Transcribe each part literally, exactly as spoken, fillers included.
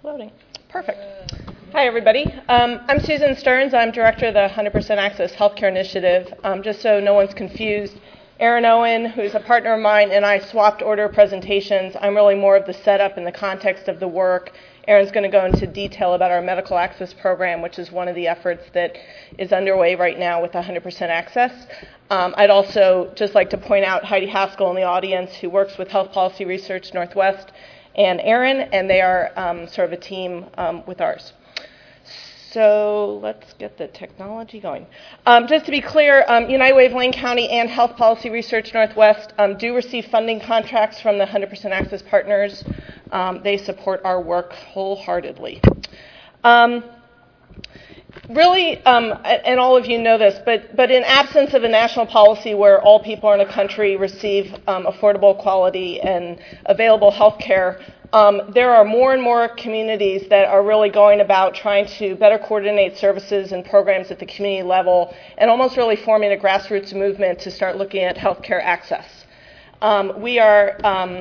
Loading. Perfect. Hi, everybody. Um, I'm Susan Stearns. I'm director of the one hundred percent Access Healthcare Initiative. Um, just so no one's confused, Erin Owen, who's a partner of mine, and I swapped order presentations. I'm really more of the setup and the context of the work. Erin's going to go into detail about our medical access program, which is one of the efforts that is underway right now with one hundred percent Access. Um, I'd also just like to point out Heidi Haskell in the audience, who works with Health Policy Research Northwest, and Erin, and they are um, sort of a team um, with ours. So let's get the technology going. Um, just to be clear, um, United Way of Lane County and Health Policy Research Northwest um, do receive funding contracts from the one hundred percent Access partners. Um, they support our work wholeheartedly. Um, Really, um, and all of you know this, but, but in absence of a national policy where all people in a country receive um, affordable, quality, and available health care, um, there are more and more communities that are really going about trying to better coordinate services and programs at the community level and almost really forming a grassroots movement to start looking at health care access. Um, we are... Um,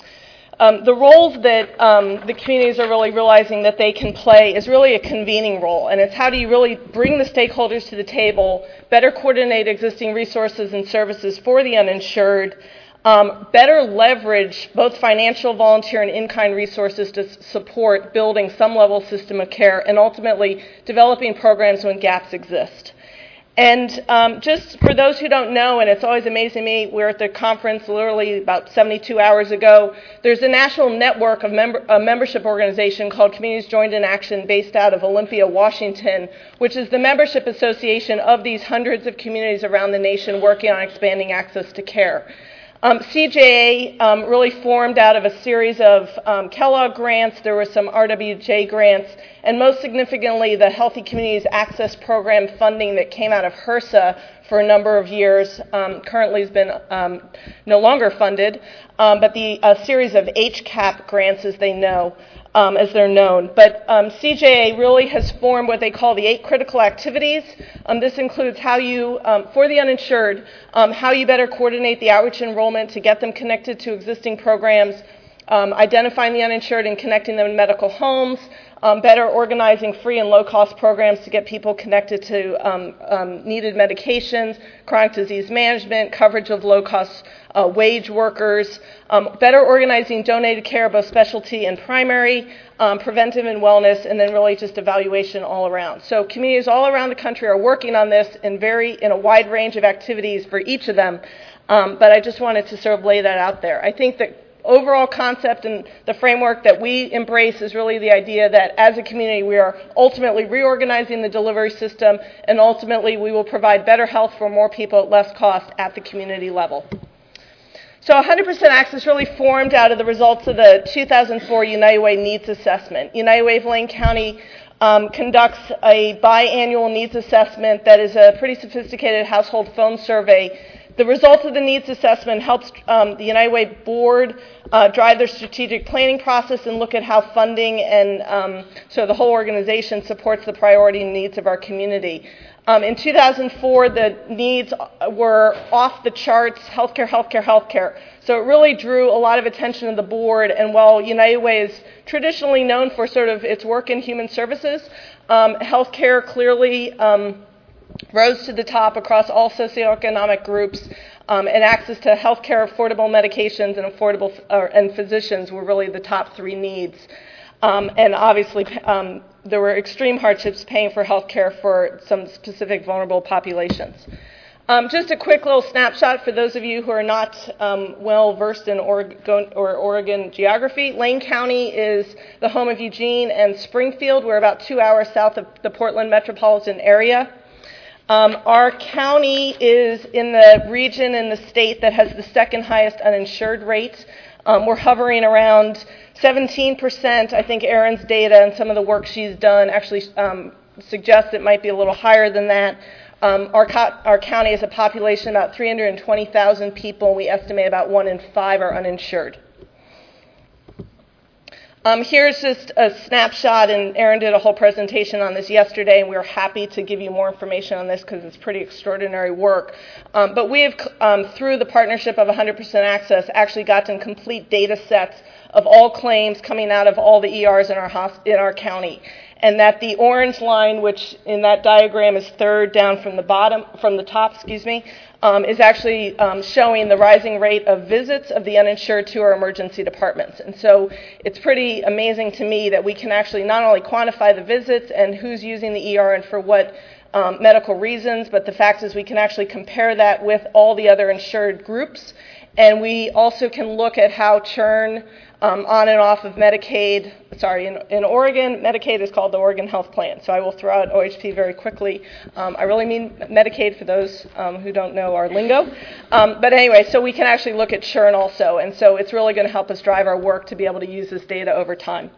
Um, the roles that um, the communities are really realizing that they can play is really a convening role, and it's how do you really bring the stakeholders to the table, better coordinate existing resources and services for the uninsured, um, better leverage both financial, volunteer, and in-kind resources to s- support building some level system of care, and ultimately developing programs when gaps exist. And um, just for those who don't know, and it's always amazing to me, we're at the conference literally about seventy-two hours ago. There's a national network of member, a membership organization called Communities Joined in Action based out of Olympia, Washington, which is the membership association of these hundreds of communities around the nation working on expanding access to care. Um, C J A um, really formed out of a series of um, Kellogg grants. There were some R W J grants, and most significantly, the Healthy Communities Access Program funding that came out of HRSA for a number of years. Um, currently has been um, no longer funded, um, but the a series of H CAP grants, as they know, um, as they're known. But um, C J A really has formed what they call the eight critical activities. Um, this includes how you, um, for the uninsured, um, how you better coordinate the outreach enrollment to get them connected to existing programs, um, identifying the uninsured and connecting them in medical homes, um, better organizing free and low-cost programs to get people connected to um, um, needed medications, chronic disease management, coverage of low-cost uh, wage workers, um, better organizing donated care, both specialty and primary, um, preventive and wellness, and then really just evaluation all around. So communities all around the country are working on this in very in a wide range of activities for each of them, um, but I just wanted to sort of lay that out there. I think that overall concept and the framework that we embrace is really the idea that as a community we are ultimately reorganizing the delivery system, and ultimately we will provide better health for more people at less cost at the community level. So one hundred percent Access really formed out of the results of the two thousand four United Way Needs Assessment. United Way of Lane County um, conducts a biannual needs assessment that is a pretty sophisticated household phone survey. The results of the needs assessment helps um, the United Way board uh, drive their strategic planning process and look at how funding and um, so the whole organization supports the priority and needs of our community. Um, in two thousand four, the needs were off the charts, healthcare, healthcare, healthcare. So it really drew a lot of attention to the board, and while United Way is traditionally known for sort of its work in human services, um, healthcare clearly um, rose to the top across all socioeconomic groups, um, and access to healthcare, affordable medications, and affordable uh, and physicians were really the top three needs. Um, and obviously, um, there were extreme hardships paying for health care for some specific vulnerable populations. Um, just a quick little snapshot for those of you who are not um, well versed in Oregon, or Oregon geography. Lane County is the home of Eugene and Springfield. We're about two hours south of the Portland metropolitan area. Um, our county is in the region in the state that has the second highest uninsured rate. Um, we're hovering around seventeen percent. I think Erin's data and some of the work she's done actually um, suggests it might be a little higher than that. Um, our, co- our county has a population of about three hundred twenty thousand people. We estimate about one in five are uninsured. Um, here's just a snapshot, and Aaron did a whole presentation on this yesterday, and we were happy to give you more information on this because it's pretty extraordinary work. Um, but we have, um, through the partnership of one hundred percent Access, actually gotten complete data sets of all claims coming out of all the E Rs in our, hosp- in our county. And that the orange line, which in that diagram is third down from the bottom, from the top, excuse me, um, is actually um, showing the rising rate of visits of the uninsured to our emergency departments. And so it's pretty amazing to me that we can actually not only quantify the visits and who's using the E R and for what um, medical reasons, but the fact is we can actually compare that with all the other insured groups. And we also can look at how churn um, on and off of Medicaid, sorry, in, in Oregon, Medicaid is called the Oregon Health Plan. So I will throw out O H P very quickly. Um, I really mean Medicaid for those um, who don't know our lingo. Um, but anyway, so we can actually look at churn also. And so it's really going to help us drive our work to be able to use this data over time.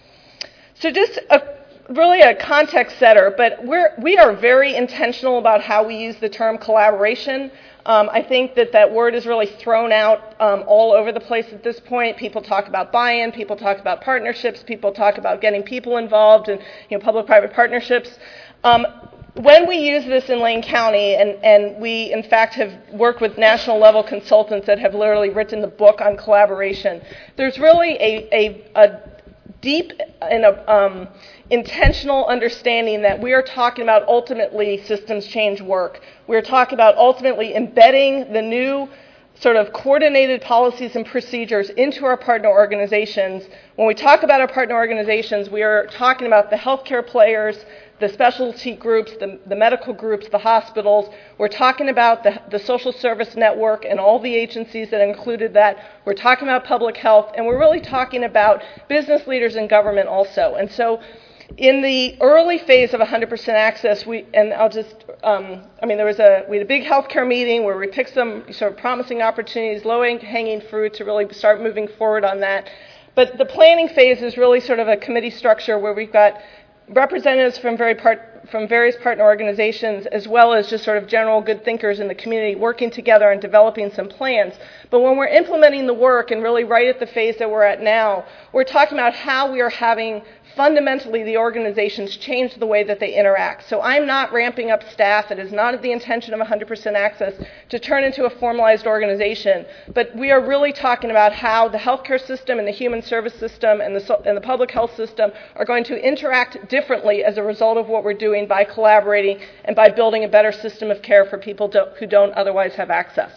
So just a really a context setter, but we're, we are very intentional about how we use the term collaboration. Um, I think that that word is really thrown out um, all over the place at this point. People talk about buy-in, people talk about partnerships, people talk about getting people involved in you know, public-private partnerships. Um, when we use this in Lane County, and, and we in fact have worked with national level consultants that have literally written the book on collaboration, there's really a, a, a deep and a, um, intentional understanding that we are talking about ultimately systems change work. We're talking about ultimately embedding the new sort of coordinated policies and procedures into our partner organizations. When we talk about our partner organizations, we are talking about the healthcare players, the specialty groups, the, the medical groups, the hospitals. We're talking about the, the social service network and all the agencies that included that. We're talking about public health, and we're really talking about business leaders in government also. And so in the early phase of one hundred percent Access, we, and I'll just, um, I mean, there was a, we had a big healthcare meeting where we picked some sort of promising opportunities, low-hanging fruit to really start moving forward on that. But the planning phase is really sort of a committee structure where we've got representatives from, very part, from various partner organizations as well as just sort of general good thinkers in the community working together and developing some plans. But when we're implementing the work and really right at the phase that we're at now, we're talking about how we are having fundamentally the organizations change the way that they interact. So I'm not ramping up staff. It is not the intention of one hundred percent Access to turn into a formalized organization. But we are really talking about how the healthcare system and the human service system and the, and the public health system are going to interact differently as a result of what we're doing by collaborating and by building a better system of care for people to, who don't otherwise have access.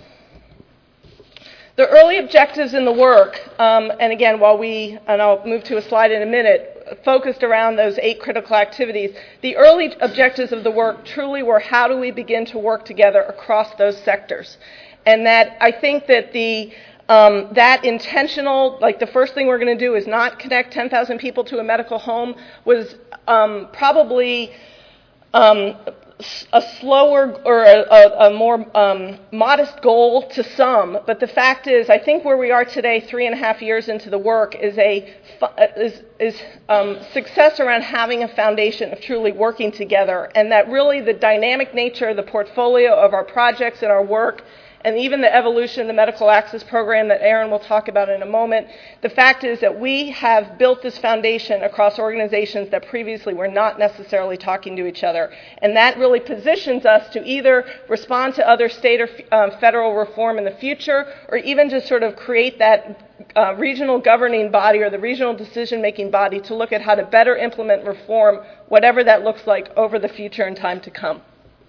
The early objectives in the work, um, and again, while we, and I'll move to a slide in a minute, focused around those eight critical activities, the early objectives of the work truly were how do we begin to work together across those sectors. And that I think that the um, that intentional, like the first thing we're going to do is not connect ten thousand people to a medical home was um, probably um, a slower or a, a, a more um, modest goal to some, but the fact is, I think where we are today, three and a half years into the work, is a is is um, success around having a foundation of truly working together, and that really the dynamic nature of the portfolio of our projects and our work, and even the evolution of the medical access program that Aaron will talk about in a moment, the fact is that we have built this foundation across organizations that previously were not necessarily talking to each other. And that really positions us to either respond to other state or um, federal reform in the future, or even just sort of create that uh, regional governing body or the regional decision-making body to look at how to better implement reform, whatever that looks like over the future and time to come.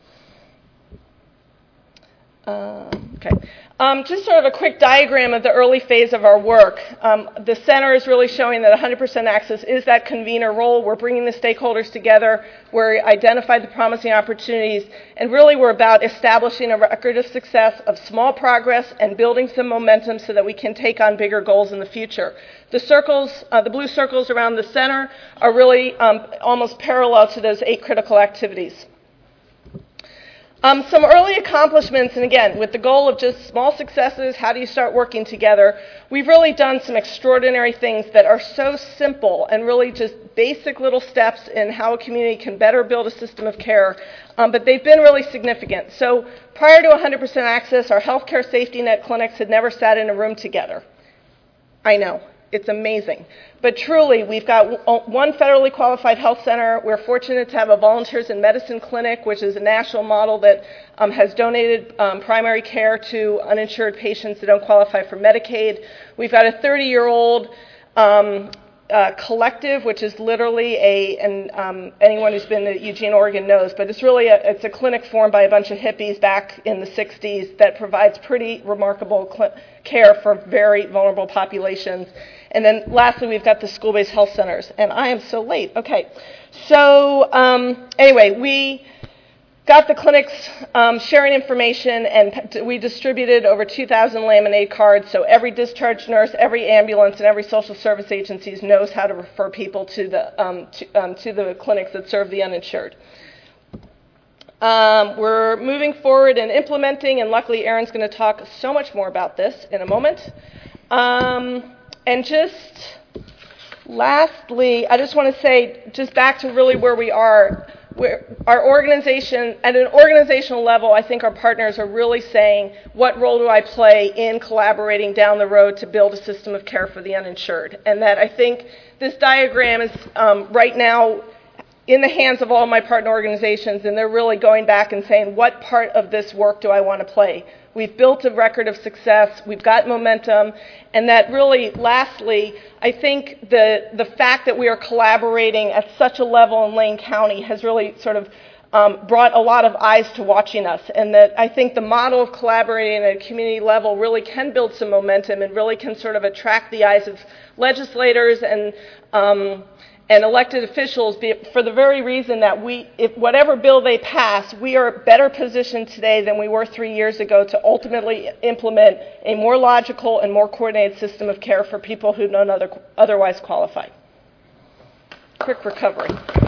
Uh, okay. Um, just sort of a quick diagram of the early phase of our work. Um, the center is really showing that one hundred percent Access is that convener role. We're bringing the stakeholders together. We're identifying the promising opportunities. And really we're about establishing a record of success, of small progress, and building some momentum so that we can take on bigger goals in the future. The circles, uh, the blue circles around the center are really um, almost parallel to those eight critical activities. Um, some early accomplishments, and again, with the goal of just small successes, how do you start working together? We've really done some extraordinary things that are so simple and really just basic little steps in how a community can better build a system of care, um, but they've been really significant. So prior to one hundred percent Access, our healthcare safety net clinics had never sat in a room together. I know. it's amazing. But truly, we've got one federally qualified health center. We're fortunate to have a Volunteers in Medicine clinic, which is a national model that um, has donated um, primary care to uninsured patients that don't qualify for Medicaid. We've got a thirty-year-old um, uh, collective, which is literally a, and um, anyone who's been to Eugene, Oregon knows, but it's really a, it's a clinic formed by a bunch of hippies back in the sixties that provides pretty remarkable cl- care for very vulnerable populations. And then lastly, we've got the school-based health centers. And I am so late. Okay. So um, anyway, we got the clinics um, sharing information, and we distributed over two thousand Lemonade cards, so every discharge nurse, every ambulance, and every social service agency knows how to refer people to the, um, to, um, to the clinics that serve the uninsured. Um, we're moving forward and implementing, and luckily Erin's going to talk so much more about this in a moment. Um, and just lastly, I just want to say, just back to really where we are, where our organization, at an organizational level, I think our partners are really saying, what role do I play in collaborating down the road to build a system of care for the uninsured? And that I think this diagram is um, right now in the hands of all my partner organizations, and they're really going back and saying, what part of this work do I want to play? We've built a record of success, we've got momentum, and that really, lastly, I think the, the fact that we are collaborating at such a level in Lane County has really sort of um, brought a lot of eyes to watching us, and that I think the model of collaborating at a community level really can build some momentum and really can sort of attract the eyes of legislators and um, and elected officials for the very reason that we, if whatever bill they pass, we are better positioned today than we were three years ago to ultimately implement a more logical and more coordinated system of care for people who don't other, otherwise qualify. Quick recovery.